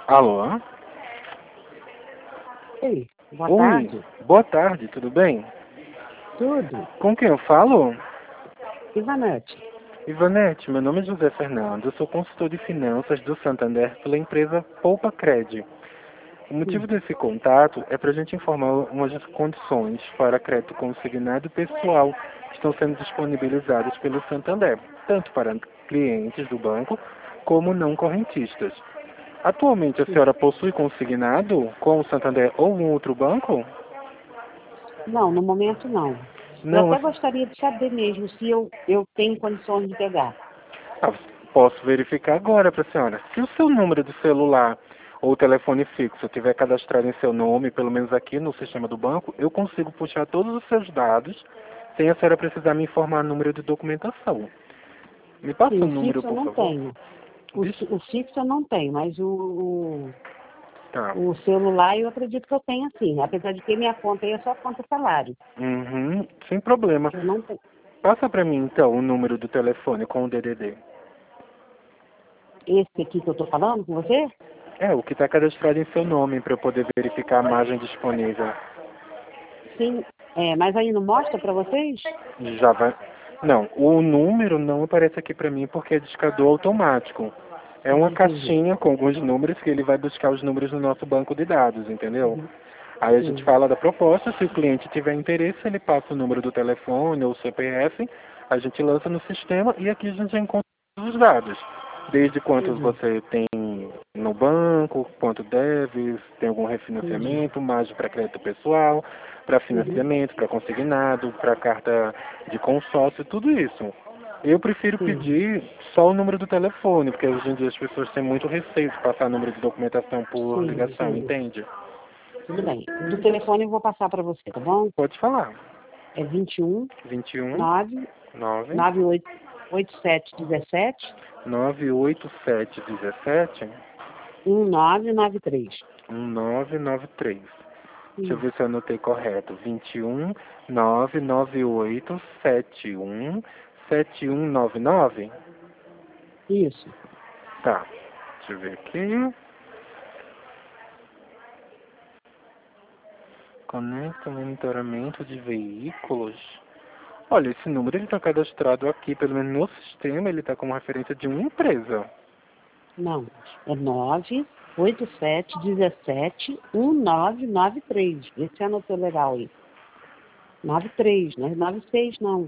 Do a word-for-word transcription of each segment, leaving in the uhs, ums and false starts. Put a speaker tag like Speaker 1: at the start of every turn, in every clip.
Speaker 1: Alô?
Speaker 2: Ei, boa
Speaker 1: Oi,
Speaker 2: tarde.
Speaker 1: boa tarde, tudo bem?
Speaker 2: Tudo?
Speaker 1: Com quem eu falo?
Speaker 2: Ivanete.
Speaker 1: Ivanete, meu nome é José Fernando, eu sou consultor de finanças do Santander pela empresa Poupa Cred. O motivo
Speaker 2: Sim.
Speaker 1: desse contato é para a gente informar umas condições para crédito consignado pessoal que estão sendo disponibilizadas pelo Santander, tanto para clientes do banco como não correntistas. Atualmente a
Speaker 2: Sim.
Speaker 1: senhora possui consignado com o Santander ou um outro banco?
Speaker 2: Não, no momento não. Eu
Speaker 1: Não,
Speaker 2: até gostaria de saber mesmo se eu, eu tenho condições de pegar.
Speaker 1: ah, posso verificar agora para a senhora. Se o seu número de celular ou telefone fixo tiver cadastrado em seu nome, pelo menos aqui no sistema do banco, eu consigo puxar todos os seus dados sem a senhora precisar me informar o número de documentação. Me
Speaker 2: Sim,
Speaker 1: passa o
Speaker 2: o
Speaker 1: número,
Speaker 2: fixo eu
Speaker 1: por
Speaker 2: não
Speaker 1: favor.
Speaker 2: tenho. O,
Speaker 1: Diz...
Speaker 2: fi- o fixo eu não tenho, mas o,
Speaker 1: Tá.
Speaker 2: o, o celular eu acredito que eu tenho sim. Apesar de que minha conta aí é só conta salário.
Speaker 1: Uhum, sem problema.
Speaker 2: Eu não tenho.
Speaker 1: Passa para mim, então, o número do telefone com o D D D.
Speaker 2: Esse aqui que eu estou falando com você?
Speaker 1: É, o que está cadastrado em seu nome para eu poder verificar a margem disponível.
Speaker 2: Sim. É, mas aí não mostra para vocês?
Speaker 1: Já vai. Não, o número não aparece aqui para mim porque é discador automático. É
Speaker 2: Ah,
Speaker 1: uma
Speaker 2: entendi.
Speaker 1: caixinha com alguns números que ele vai buscar os números no nosso banco de dados, entendeu?
Speaker 2: Uhum.
Speaker 1: Aí a gente
Speaker 2: Sim.
Speaker 1: fala da proposta, se o cliente tiver interesse, ele passa o número do telefone ou o C P F, a gente lança no sistema e aqui a gente já encontra os dados. Desde quantos
Speaker 2: Uhum.
Speaker 1: você tem no banco, quanto deve, se tem algum
Speaker 2: Entendi.
Speaker 1: refinanciamento, margem para crédito pessoal, para
Speaker 2: Uhum.
Speaker 1: financiamento, para consignado, para carta de consórcio, tudo isso. Eu prefiro
Speaker 2: Sim.
Speaker 1: pedir só o número do telefone, porque hoje em dia as pessoas têm muito receio de passar número de documentação por
Speaker 2: Sim,
Speaker 1: ligação,
Speaker 2: sim.
Speaker 1: entende?
Speaker 2: Tudo bem. Do telefone eu vou passar para você, tá bom?
Speaker 1: Pode falar.
Speaker 2: É vinte e um,
Speaker 1: vinte e um,
Speaker 2: nove,
Speaker 1: nove,
Speaker 2: nove oito, oito sete um sete,
Speaker 1: nove oito sete um sete,
Speaker 2: um nove nove três.
Speaker 1: um nove nove três. Deixa eu
Speaker 2: Isso,
Speaker 1: ver se eu anotei correto. vinte e um, nove nove oito sete um sete um nove nove.
Speaker 2: isso.
Speaker 1: Tá. Deixa eu ver aqui. Conecta monitoramento de veículos. Olha, esse número ele está cadastrado aqui, pelo menos no sistema, ele está como referência de uma empresa.
Speaker 2: Não, é nove oito sete um sete um nove nove três. Esse anotou legal aí. Nove três, não é nove seis não.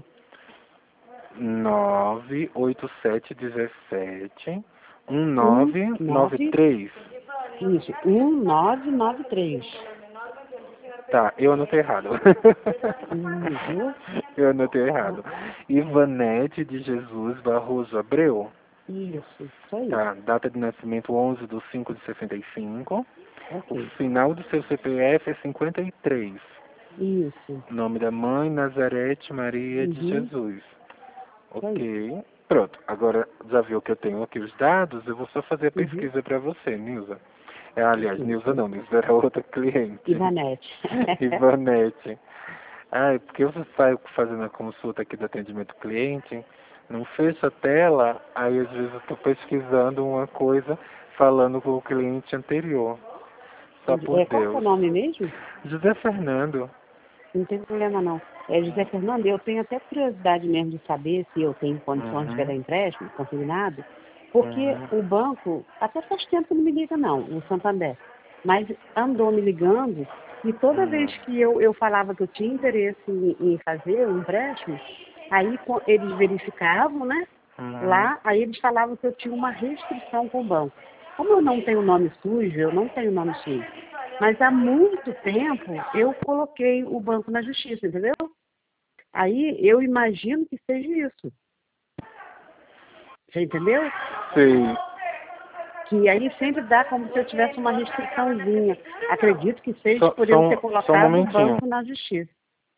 Speaker 1: nove oito sete um sete um
Speaker 2: Um
Speaker 1: nove nove
Speaker 2: nove,
Speaker 1: três.
Speaker 2: isso, um nove nove três.
Speaker 1: Tá, eu anotei errado.
Speaker 2: Hum, viu?
Speaker 1: Eu anotei errado. Ivanete de Jesus Barroso Abreu.
Speaker 2: Isso, isso aí.
Speaker 1: Tá, data de nascimento onze de cinco de sessenta e cinco. O
Speaker 2: Ok.
Speaker 1: final do seu C P F é cinquenta e três.
Speaker 2: Isso.
Speaker 1: Nome da mãe, Nazarete Maria de
Speaker 2: Uhum,
Speaker 1: Jesus.
Speaker 2: isso aí.
Speaker 1: Ok. Pronto. Agora, já viu que eu tenho aqui os dados, eu vou só fazer a
Speaker 2: Uhum,
Speaker 1: pesquisa para você, Nilza. É, aliás,
Speaker 2: ok.
Speaker 1: Nilza não, Nilza era outra cliente.
Speaker 2: Ivanete.
Speaker 1: Ivanete. Ah, porque você sai fazendo a consulta aqui do atendimento cliente, não fecha a tela, aí às vezes eu estou pesquisando uma coisa falando com o cliente anterior. Só
Speaker 2: Entendi.
Speaker 1: por
Speaker 2: É, qual que é o
Speaker 1: Deus.
Speaker 2: nome mesmo?
Speaker 1: José Fernando.
Speaker 2: Não tem problema não. É, José Fernando, eu tenho até curiosidade mesmo de saber se eu tenho condições de pegar
Speaker 1: Uhum.
Speaker 2: empréstimo consignado, porque
Speaker 1: Uhum.
Speaker 2: o banco, até faz tempo que não me liga não, o Santander, mas andou me ligando e toda
Speaker 1: Uhum.
Speaker 2: vez que eu, eu falava que eu tinha interesse em, em fazer o empréstimo, aí co- eles verificavam, né?
Speaker 1: Uhum.
Speaker 2: Lá, aí eles falavam que eu tinha uma restrição com o banco. Como eu não tenho nome sujo, eu não tenho nome sujo. Mas há muito tempo eu coloquei o banco na justiça, entendeu? Aí eu imagino que seja isso. Você entendeu?
Speaker 1: Sei.
Speaker 2: Que aí sempre dá como se eu tivesse uma restriçãozinha. Acredito que seja
Speaker 1: Só,
Speaker 2: por
Speaker 1: só,
Speaker 2: eu ter
Speaker 1: um, só um
Speaker 2: colocado o
Speaker 1: momentinho.
Speaker 2: banco na justiça.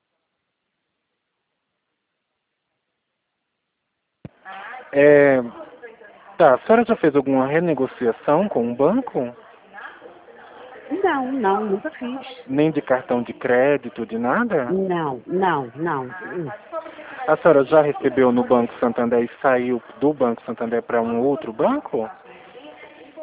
Speaker 1: É, tá, a senhora já fez alguma renegociação com o banco?
Speaker 2: Não, não, nunca fiz.
Speaker 1: Nem de cartão de crédito, de nada?
Speaker 2: Não, não, não. Hum.
Speaker 1: A senhora já recebeu no Banco Santander e saiu do Banco Santander para um outro banco?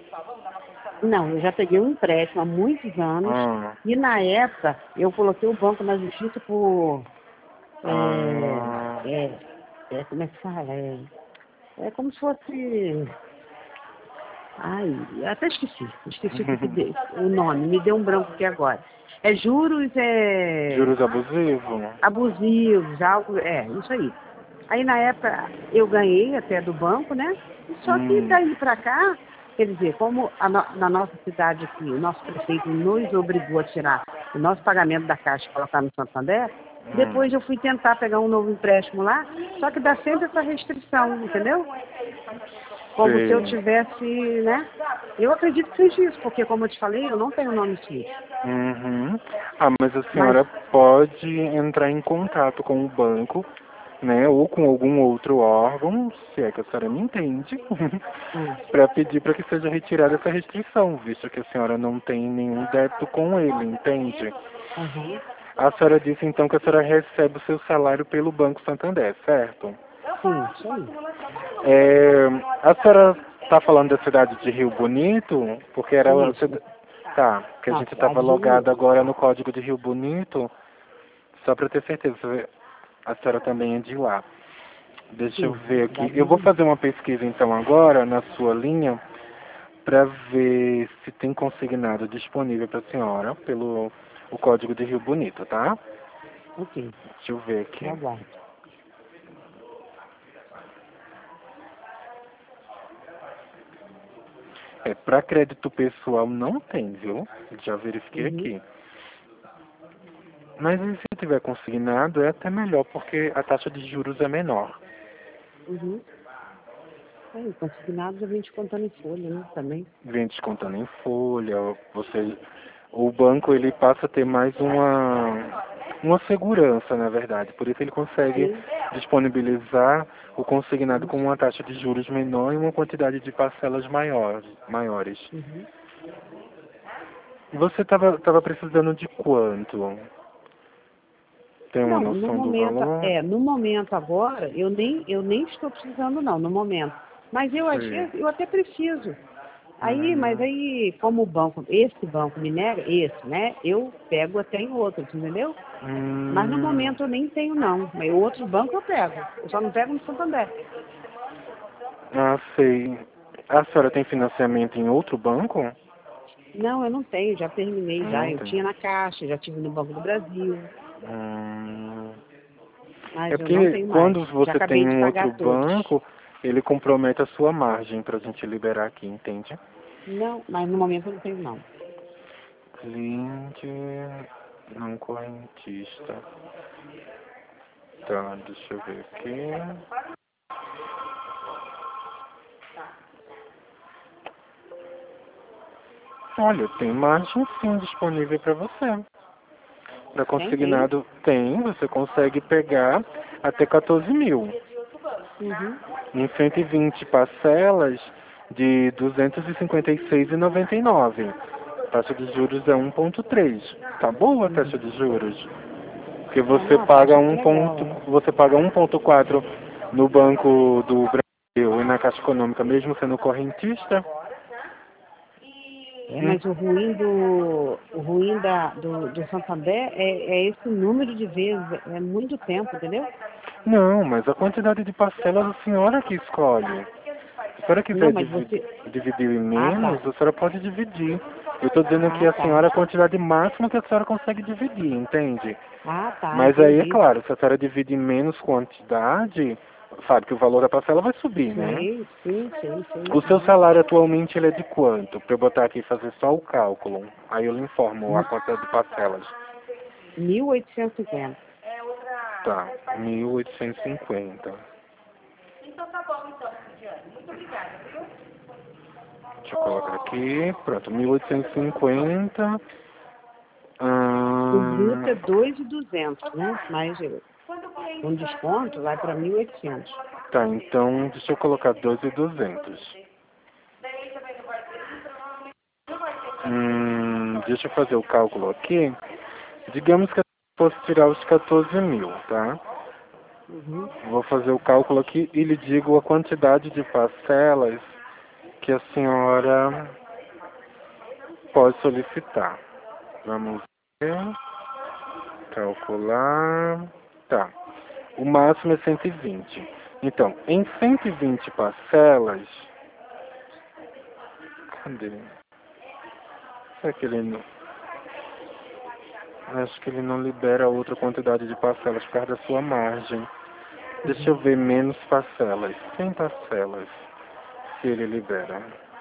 Speaker 2: Não, eu já peguei um empréstimo há muitos anos
Speaker 1: Ah,
Speaker 2: e na época eu coloquei o banco na justiça por...
Speaker 1: ah,
Speaker 2: É, é, é, como é que fala? É, é como se fosse... Ai, até esqueci. Esqueci o, que que deu, o nome, me deu um branco aqui agora. É juros, é...
Speaker 1: juros abusivos?
Speaker 2: abusivos, algo, é, isso aí. Aí na época eu ganhei até do banco, né? Só que
Speaker 1: Hum,
Speaker 2: daí para cá, quer dizer, como a no- na nossa cidade aqui, o nosso prefeito nos obrigou a tirar o nosso pagamento da Caixa e colocar no Santander,
Speaker 1: hum,
Speaker 2: depois eu fui tentar pegar um novo empréstimo lá, só que dá sempre essa restrição, entendeu? Como se eu
Speaker 1: sei.
Speaker 2: tivesse, né? Eu acredito que seja isso, porque como eu te falei, eu não tenho nome suíço.
Speaker 1: Uhum. Ah, mas a
Speaker 2: Mas,
Speaker 1: senhora pode entrar em contato com o banco, né, ou com algum outro órgão, se é que a senhora me entende,
Speaker 2: hum,
Speaker 1: para pedir para que seja retirada essa restrição, visto que a senhora não tem nenhum débito com ele, entende?
Speaker 2: uhum,
Speaker 1: A senhora disse então que a senhora recebe o seu salário pelo Banco Santander, certo?
Speaker 2: sim, isso aí.
Speaker 1: É, a senhora está falando da cidade de Rio Bonito, porque era a
Speaker 2: Isso.
Speaker 1: cida- tá, que a
Speaker 2: Não,
Speaker 1: gente estava
Speaker 2: cidade de Rio
Speaker 1: logado
Speaker 2: Bonito.
Speaker 1: agora no código de Rio Bonito, só para ter certeza, a senhora também é de lá. Deixa eu
Speaker 2: Sim,
Speaker 1: ver aqui.
Speaker 2: cidade de
Speaker 1: Eu
Speaker 2: Rio
Speaker 1: vou
Speaker 2: Bonito.
Speaker 1: fazer uma pesquisa então agora na sua linha para ver se tem consignado disponível para a senhora pelo o código de Rio Bonito, tá?
Speaker 2: Ok,
Speaker 1: Deixa eu ver
Speaker 2: eu
Speaker 1: aqui.
Speaker 2: aguardo.
Speaker 1: É, para crédito pessoal não tem, viu? Já verifiquei
Speaker 2: Uhum,
Speaker 1: aqui. Mas e se tiver consignado é até melhor, porque a taxa de juros é menor.
Speaker 2: uhum. É, consignado já vem descontando em folha, né, também.
Speaker 1: Vem descontando em folha, você, o banco ele passa a ter mais uma, uma segurança, na verdade. Por isso ele consegue
Speaker 2: Sim,
Speaker 1: disponibilizar o consignado com
Speaker 2: isso.
Speaker 1: uma taxa de juros menor e uma quantidade de parcelas maiores. maiores.
Speaker 2: Uhum.
Speaker 1: Você estava tava precisando de quanto? Tem uma
Speaker 2: Não, no
Speaker 1: noção do
Speaker 2: momento,
Speaker 1: valor?
Speaker 2: é, no momento agora, eu nem, eu nem estou precisando não, no momento. Mas eu
Speaker 1: Sim.
Speaker 2: achei, eu até preciso. Aí, mas
Speaker 1: Hum,
Speaker 2: aí, como o banco, esse banco me nega, esse, né? Eu pego até em outros, entendeu? Mas no
Speaker 1: hum,
Speaker 2: momento eu nem tenho não. Mas outros bancos eu pego. Eu só não pego no Santander.
Speaker 1: ah, sei. A senhora tem financiamento em outro banco?
Speaker 2: Não, eu não tenho, já terminei já.
Speaker 1: Não
Speaker 2: Eu
Speaker 1: tem.
Speaker 2: tinha na Caixa, já tive no Banco do Brasil,
Speaker 1: Hum, é
Speaker 2: mas eu não
Speaker 1: porque
Speaker 2: tenho mais.
Speaker 1: quando
Speaker 2: Já
Speaker 1: você tem
Speaker 2: acabei de
Speaker 1: um outro
Speaker 2: pagar todos.
Speaker 1: banco, ele compromete a sua margem para a gente liberar aqui, entende?
Speaker 2: Não, mas no momento eu não tenho não.
Speaker 1: Cliente não correntista. Tá, deixa eu ver aqui. Olha, tem margem sim disponível para você. Para
Speaker 2: Tem, tem?
Speaker 1: consignado tem, você consegue pegar até quatorze mil.
Speaker 2: Uhum.
Speaker 1: Em cento e vinte parcelas de duzentos e cinquenta e seis e noventa e nove. A taxa de juros é um ponto três. Tá boa a taxa
Speaker 2: Uhum.
Speaker 1: de juros. Porque
Speaker 2: É,
Speaker 1: você
Speaker 2: não, a
Speaker 1: paga
Speaker 2: taxa tá
Speaker 1: um
Speaker 2: legal,
Speaker 1: ponto,
Speaker 2: é.
Speaker 1: você paga um ponto quatro no Banco do Brasil e na Caixa Econômica, mesmo sendo correntista.
Speaker 2: É,
Speaker 1: Hum,
Speaker 2: mas o ruim do, o ruim da, do, do Santander é, é esse número de vezes, é muito tempo, entendeu?
Speaker 1: Não, mas a quantidade de parcelas a senhora que escolhe. Se a senhora
Speaker 2: Não,
Speaker 1: quiser
Speaker 2: mas
Speaker 1: divi-
Speaker 2: você.
Speaker 1: dividir em
Speaker 2: Ah,
Speaker 1: menos,
Speaker 2: tá.
Speaker 1: a senhora pode dividir. Eu estou dizendo aqui
Speaker 2: Ah,
Speaker 1: a
Speaker 2: tá.
Speaker 1: senhora a quantidade máxima que a senhora consegue dividir, entende?
Speaker 2: Ah, tá,
Speaker 1: Mas aí, é
Speaker 2: entendi.
Speaker 1: claro, se a senhora divide em menos quantidade, sabe que o valor da parcela vai subir, né?
Speaker 2: Sei, sim, sei, sei.
Speaker 1: O seu
Speaker 2: Uhum.
Speaker 1: salário atualmente ele é de quanto? Para eu botar aqui e fazer só o cálculo. Aí eu lhe informo a
Speaker 2: Mi-
Speaker 1: quantidade de parcelas.
Speaker 2: mil oitocentos e cinquenta.
Speaker 1: Tá, mil oitocentos e cinquenta. Deixa eu colocar aqui. Pronto, mil oitocentos e cinquenta.
Speaker 2: O bruto
Speaker 1: Hum,
Speaker 2: é dois mil e duzentos, né? Mas eu, com desconto vai para mil e oitocentos.
Speaker 1: tá, então deixa eu colocar dois mil e duzentos. Hum, deixa eu fazer o cálculo aqui. Digamos que eu fosse tirar os quatorze mil, tá?
Speaker 2: Uhum.
Speaker 1: Vou fazer o cálculo aqui e lhe digo a quantidade de parcelas que a senhora pode solicitar. Vamos ver. Calcular. Tá. O máximo é cento e vinte. Então, em cento e vinte parcelas... Cadê? Será que ele não... Acho que ele não libera outra quantidade de parcelas por causa da sua margem. Deixa eu ver menos parcelas. cem parcelas. Se ele libera.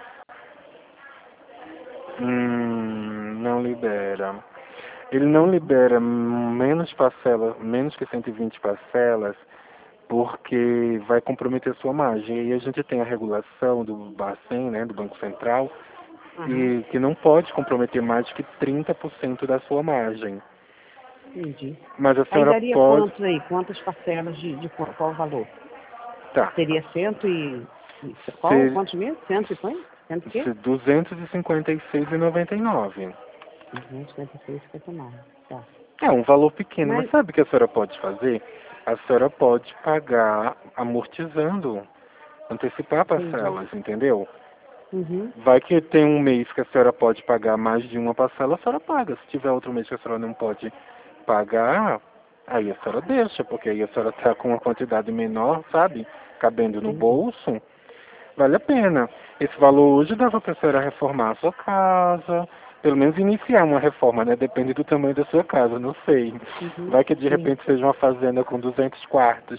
Speaker 1: Hum, não libera. Ele não libera menos parcelas, menos que cento e vinte parcelas, porque vai comprometer a sua margem. E aí a gente tem a regulação do Bacen, né, do Banco Central,
Speaker 2: Uhum.
Speaker 1: e que não pode comprometer mais que trinta por cento da sua margem.
Speaker 2: Entendi.
Speaker 1: Mas a
Speaker 2: Aí
Speaker 1: senhora
Speaker 2: daria
Speaker 1: pode...
Speaker 2: quantos aí? Quantas parcelas de, de qual, qual valor?
Speaker 1: Tá.
Speaker 2: Seria cento e... Qual?
Speaker 1: Se-
Speaker 2: Quantos mesmo? Cento e quanto? Cento e quê?
Speaker 1: se duzentos e cinquenta e seis reais e noventa e nove centavos.
Speaker 2: Uhum, cinquenta e seis, cinquenta e nove. Tá.
Speaker 1: É um valor pequeno, mas
Speaker 2: Mas...
Speaker 1: sabe o que a senhora pode fazer? A senhora pode pagar amortizando, antecipar
Speaker 2: Entendi.
Speaker 1: parcelas, entendeu?
Speaker 2: Uhum.
Speaker 1: Vai que tem um mês que a senhora pode pagar mais de uma parcela, a senhora paga. Se tiver outro mês que a senhora não pode pagar, aí a senhora deixa, porque aí a senhora está com uma quantidade menor, sabe? Cabendo no
Speaker 2: Entendi.
Speaker 1: bolso, vale a pena. Esse valor hoje dava para a senhora reformar a sua casa, pelo menos iniciar uma reforma, né? Depende do tamanho da sua casa, não sei.
Speaker 2: Uhum.
Speaker 1: Vai que de
Speaker 2: Sim.
Speaker 1: repente seja uma fazenda com duzentos quartos,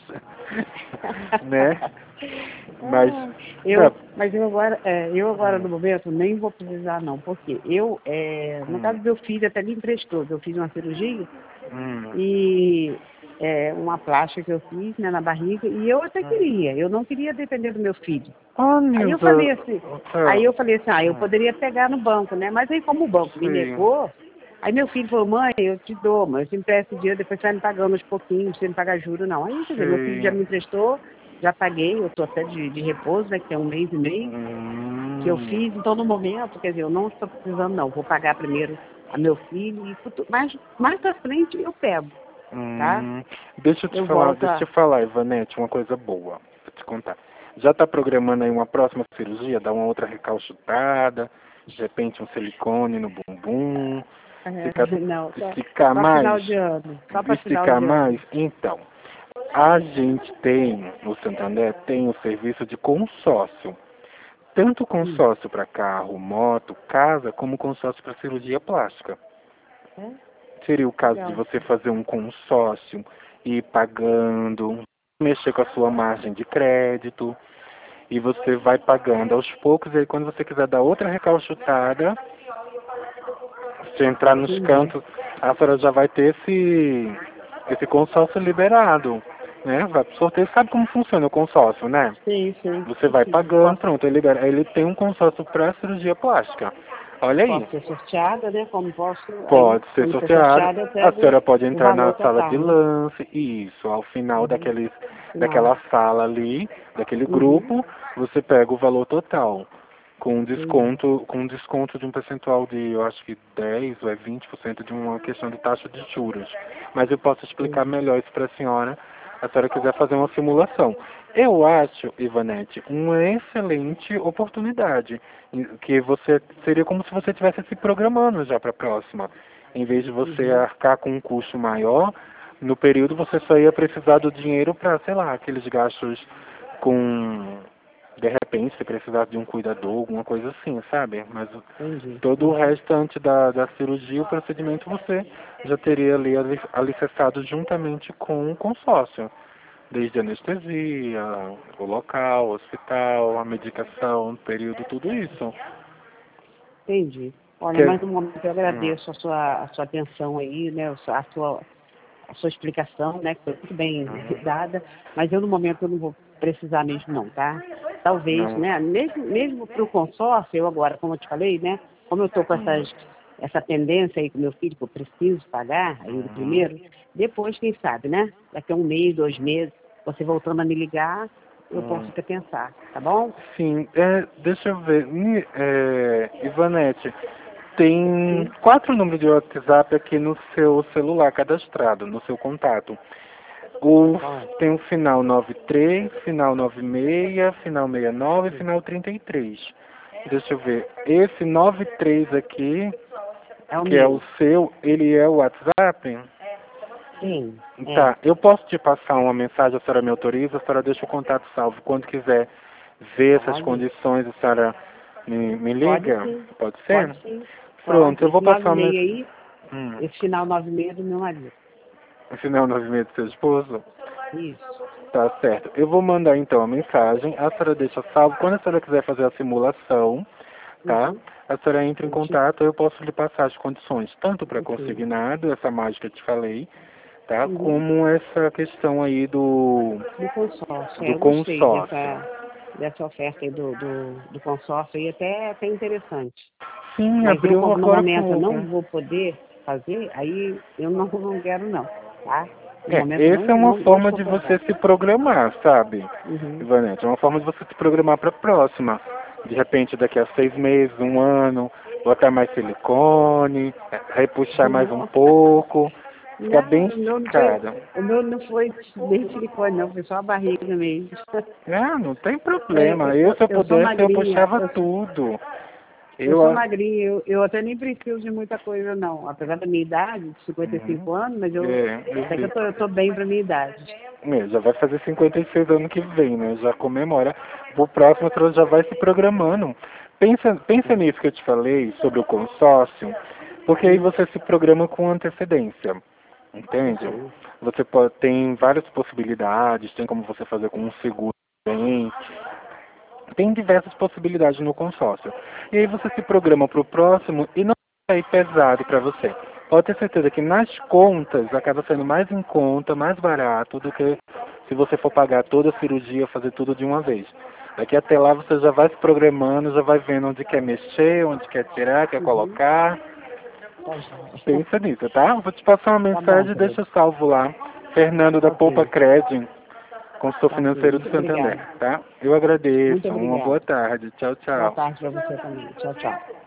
Speaker 1: né? Mas,
Speaker 2: Ah,
Speaker 1: dá.
Speaker 2: eu, mas eu agora, é, eu agora
Speaker 1: Hum,
Speaker 2: no momento nem vou precisar não, porque eu, é, no
Speaker 1: hum,
Speaker 2: caso do meu filho até me emprestou, eu fiz uma cirurgia
Speaker 1: hum,
Speaker 2: e é, uma plástica que eu fiz, né, na barriga, e eu até
Speaker 1: hum.
Speaker 2: queria, eu não queria depender do meu filho.
Speaker 1: Ah,
Speaker 2: Aí eu
Speaker 1: Nilza,
Speaker 2: falei assim,
Speaker 1: tá.
Speaker 2: aí eu falei assim, ah, eu
Speaker 1: Hum,
Speaker 2: poderia pegar no banco, né? Mas aí como o banco me
Speaker 1: sei.
Speaker 2: negou, aí meu filho falou, mãe, eu te dou, mas eu te empresto dinheiro, depois você vai me pagando aos pouquinhos, sem pagar juros, não. Aí, quer dizer, meu filho já
Speaker 1: Sei.
Speaker 2: me emprestou, já paguei, eu estou até de, de repouso, né, que tem um mês e meio que eu
Speaker 1: Hum,
Speaker 2: fiz, então no momento, quer dizer, eu não estou precisando não, vou pagar primeiro a meu filho e futuro, mais, mais pra frente eu pego, tá?
Speaker 1: hum. Deixa eu te
Speaker 2: Eu
Speaker 1: falar,
Speaker 2: volto
Speaker 1: deixa
Speaker 2: a...
Speaker 1: eu te falar, Ivanete, uma coisa boa. Vou te contar. Já está programando aí uma próxima cirurgia? Dar uma outra recalchutada? De repente um silicone no bumbum? Ficar,
Speaker 2: Não, só,
Speaker 1: esticar
Speaker 2: só
Speaker 1: mais?
Speaker 2: final de ano, só para final
Speaker 1: Esticar
Speaker 2: de
Speaker 1: mais?
Speaker 2: ano.
Speaker 1: Então, a gente tem, no Santander, tem o serviço de consórcio. Tanto
Speaker 2: Hum,
Speaker 1: consórcio para carro, moto, casa, como consórcio para cirurgia plástica.
Speaker 2: é?
Speaker 1: Seria o caso de
Speaker 2: Legal.
Speaker 1: você fazer um consórcio e ir pagando, mexer com a sua margem de crédito, e você vai pagando aos poucos, e aí quando você quiser dar outra recalchutada, se entrar nos
Speaker 2: Entendi.
Speaker 1: cantos, a senhora já vai ter esse, esse consórcio liberado, né? Vai pro sorteio, sabe como funciona o consórcio, né?
Speaker 2: Sim, sim.
Speaker 1: Você vai
Speaker 2: Sim.
Speaker 1: pagando,
Speaker 2: Posso,
Speaker 1: pronto, ele libera. Ele tem um consórcio para cirurgia plástica. Olha aí,
Speaker 2: posso ser sorteada, né? Como posso, aí,
Speaker 1: pode ser
Speaker 2: quando for
Speaker 1: sorteado.
Speaker 2: sorteada, eu
Speaker 1: A
Speaker 2: pego
Speaker 1: senhora pode
Speaker 2: o
Speaker 1: entrar na
Speaker 2: valor
Speaker 1: sala de
Speaker 2: total, né?
Speaker 1: lance, isso, ao final
Speaker 2: Uhum.
Speaker 1: daqueles,
Speaker 2: Final.
Speaker 1: daquela sala ali, daquele
Speaker 2: Uhum.
Speaker 1: grupo, você pega o valor total. Com um
Speaker 2: Entendi.
Speaker 1: desconto, com um desconto de um percentual de, eu acho que dez ou é vinte por cento de uma questão de taxa de juros. Mas eu posso explicar
Speaker 2: Entendi.
Speaker 1: melhor isso para a senhora, se a senhora quiser fazer uma simulação. Eu acho, Ivanete, uma excelente oportunidade, em- que você seria como se você estivesse se programando já para a próxima. Em vez de você
Speaker 2: Uhum.
Speaker 1: arcar com um custo maior, no período você só ia precisar do dinheiro para, sei lá, aqueles gastos com, de repente, se precisasse de um cuidador, alguma coisa assim, sabe? Mas o-
Speaker 2: Entendi.
Speaker 1: todo o
Speaker 2: Uhum.
Speaker 1: restante da, da cirurgia, o procedimento, você já teria ali ali- alicerçado juntamente com o consórcio. Desde a anestesia, o local, o hospital, a medicação, o período, tudo isso.
Speaker 2: Entendi. Olha,
Speaker 1: Que,
Speaker 2: mais um momento eu
Speaker 1: hum,
Speaker 2: agradeço a sua, a sua atenção aí, né? A sua, a sua a sua explicação, né? Que foi muito bem
Speaker 1: uhum,
Speaker 2: dada, mas eu no momento eu não vou precisar mesmo não, tá? Talvez,
Speaker 1: não,
Speaker 2: né? Mesmo, mesmo para o consórcio, eu agora, como eu te falei, né? Como eu estou com
Speaker 1: hum,
Speaker 2: essas, essa tendência aí com meu filho, que eu preciso pagar ainda
Speaker 1: uhum.
Speaker 2: primeiro, depois, quem sabe, né? Daqui a um mês, dois meses, você voltando a me ligar, eu posso
Speaker 1: Hum.
Speaker 2: até pensar, tá bom?
Speaker 1: Sim, é, deixa eu ver. Ni- É, Ivanete, tem
Speaker 2: Sim?
Speaker 1: quatro números de WhatsApp aqui no seu celular cadastrado, no seu contato. O,
Speaker 2: Ó,
Speaker 1: tem o final nove três, final nove seis, final sessenta e nove e final trinta e três. Deixa eu ver. Esse nove três aqui,
Speaker 2: É o
Speaker 1: que
Speaker 2: meu.
Speaker 1: é o seu, ele é o WhatsApp?
Speaker 2: Sim. É.
Speaker 1: Tá, eu posso te passar uma mensagem, a senhora me autoriza, a senhora deixa o contato salvo. Quando quiser ver essas
Speaker 2: Pode.
Speaker 1: condições, a senhora me, me
Speaker 2: Pode
Speaker 1: liga?
Speaker 2: sim.
Speaker 1: Pode ser?
Speaker 2: Pode sim.
Speaker 1: Pronto,
Speaker 2: Pode.
Speaker 1: eu vou
Speaker 2: Esse
Speaker 1: passar
Speaker 2: nove
Speaker 1: uma
Speaker 2: e meio
Speaker 1: mensagem.
Speaker 2: aí,
Speaker 1: Hum.
Speaker 2: esse final nove e meio é do meu marido.
Speaker 1: Afinal, nove meses do seu esposo?
Speaker 2: Isso.
Speaker 1: Tá certo. Eu vou mandar então a mensagem, a senhora deixa salvo. Quando a senhora quiser fazer a simulação, tá?
Speaker 2: Uhum.
Speaker 1: A senhora entra em
Speaker 2: Eu te-
Speaker 1: contato, eu posso lhe passar as condições, tanto para
Speaker 2: Ok.
Speaker 1: consignado, essa mágica que eu te falei, tá?
Speaker 2: Uhum.
Speaker 1: Como essa questão aí do,
Speaker 2: Do consórcio. É,
Speaker 1: do
Speaker 2: eu gostei
Speaker 1: consórcio.
Speaker 2: dessa, dessa oferta aí do, do, do consórcio aí, até, até interessante.
Speaker 1: Sim,
Speaker 2: Mas eu,
Speaker 1: abriu
Speaker 2: como no
Speaker 1: agora há
Speaker 2: momento eu não
Speaker 1: pouco.
Speaker 2: vou poder fazer, aí eu não, não quero não, tá? No
Speaker 1: É,
Speaker 2: momento eu não,
Speaker 1: essa é uma
Speaker 2: não, não
Speaker 1: forma
Speaker 2: estou
Speaker 1: de você
Speaker 2: podendo.
Speaker 1: se programar, sabe,
Speaker 2: Uhum.
Speaker 1: Ivanete? É uma forma de você se programar para a próxima. De repente, daqui a seis meses, um ano, botar mais silicone, é, repuxar mais um
Speaker 2: Nossa.
Speaker 1: pouco, ficar
Speaker 2: Não,
Speaker 1: bem
Speaker 2: o meu não foi,
Speaker 1: esticada.
Speaker 2: o meu não foi nem silicone, não, foi só a barriga mesmo.
Speaker 1: Ah, não tem
Speaker 2: É,
Speaker 1: problema.
Speaker 2: eu,
Speaker 1: Eu,
Speaker 2: eu,
Speaker 1: se eu
Speaker 2: eu sou
Speaker 1: pudesse, eu
Speaker 2: magrinha,
Speaker 1: puxava
Speaker 2: eu,
Speaker 1: tudo.
Speaker 2: eu
Speaker 1: Eu,
Speaker 2: sou
Speaker 1: ah,
Speaker 2: magrinha, eu, eu até nem preciso de muita coisa não, apesar da minha idade, de cinquenta e
Speaker 1: uhum.
Speaker 2: cinco anos, mas eu
Speaker 1: É, eu
Speaker 2: até que eu
Speaker 1: vi.
Speaker 2: tô, eu tô bem pra minha idade.
Speaker 1: É, já vai fazer cinquenta e seis anos que vem, né? Já comemora. O próximo você já vai se programando. Pensa, pensa nisso que eu te falei sobre o consórcio, porque aí
Speaker 2: Uhum.
Speaker 1: você se programa com antecedência. Entende?
Speaker 2: Ok.
Speaker 1: Você pode, tem várias possibilidades, tem como você fazer com um seguro também. Tem diversas possibilidades no consórcio. E aí você se programa para o próximo e não vai sair pesado para você. Pode ter certeza que nas contas acaba sendo mais em conta, mais barato do que se você for pagar toda a cirurgia, fazer tudo de uma vez. Daqui até lá você já vai se programando, já vai vendo onde quer mexer, onde quer tirar, quer
Speaker 2: Uhum.
Speaker 1: colocar.
Speaker 2: Tá jóia.
Speaker 1: Pensa nisso, tá? Vou te passar uma
Speaker 2: Tá bom,
Speaker 1: mensagem e
Speaker 2: querido.
Speaker 1: deixa salvo lá. Fernando da Poupa
Speaker 2: Ok.
Speaker 1: Cred, consultor
Speaker 2: Tá ok.
Speaker 1: financeiro do
Speaker 2: Muito
Speaker 1: Santander,
Speaker 2: obrigada.
Speaker 1: tá? Eu
Speaker 2: Muito
Speaker 1: agradeço. Uma boa
Speaker 2: obrigada.
Speaker 1: tarde. Tchau,
Speaker 2: Boa
Speaker 1: tchau.
Speaker 2: tarde para você também. Tchau, tchau.